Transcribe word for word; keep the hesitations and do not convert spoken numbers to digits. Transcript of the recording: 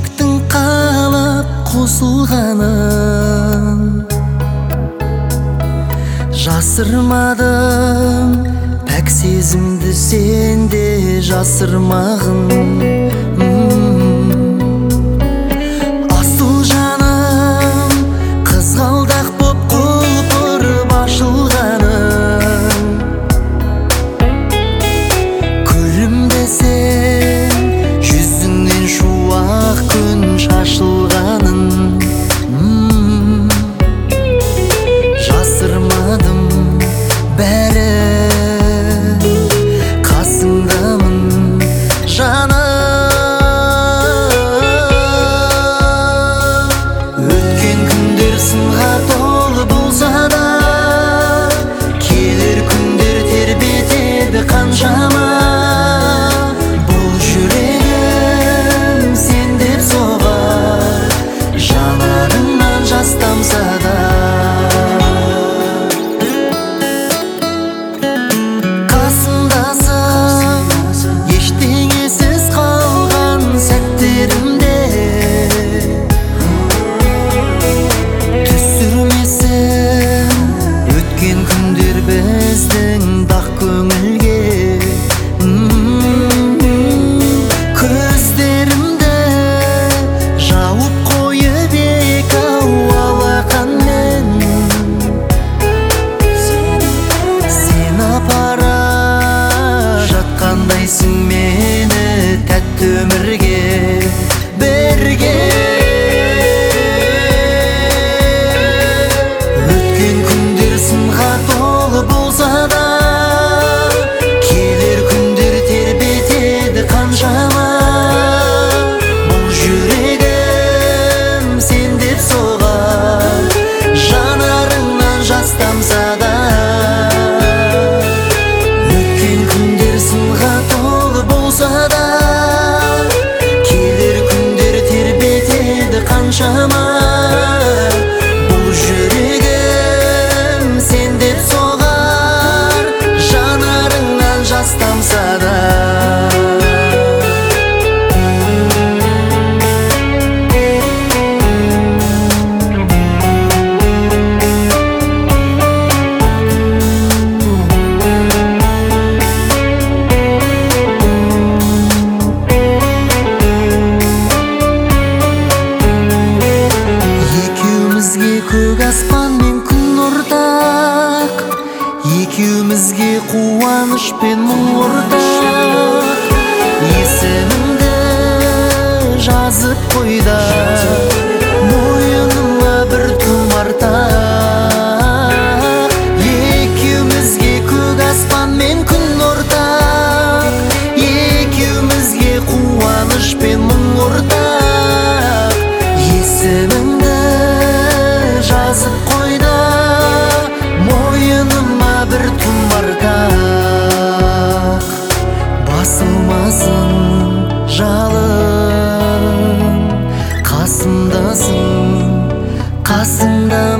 жүректің қалап қосылғанын жасырмадым, пәк сезімді сенде жасырмағын. Асыл жаным қызғалдақ боп құлпырып ашылғанын, күлімдесең жүзіңнен шуақ күн шашылғанын. Жасырмадым, бәрі қасыңдамын жаным. Өткен күндер сынға толы болса да, келер күндер тербетеді қаншама. Бұл жүрегім сен деп соғар, жанарыңнан жас тамса да. Біздің дақ көңілге көздерімді жауып қойып ек-ау алақанмен. Сен апара жатқандайсың мені тәтті өмірге бірге. Өткен күндер сынға болса да, келер күндер тербетеді қаншама. Бұл жүрегім сен деп соғар, жанарыңнан жас тамса да. Өткен күндер сынға толы болса да, келер күндер тербетеді қаншама. Бұл жүрегім сен деп соғар, жас тамса да. Екеумізге көк аспан мен күн ортақ, екеумізге қуаныш пен мұң ортақ. Есіміңді жазып қойда, мойыныма бір тұмар тақ. Екеумізге көк аспан мен күн ортақ, екеумізге қуаныш пен мұң ортақ. Есіміңді жазып қойда, мойыныма бір тұмар тақ. Басылмасын жалын, қасымдасың, қасымда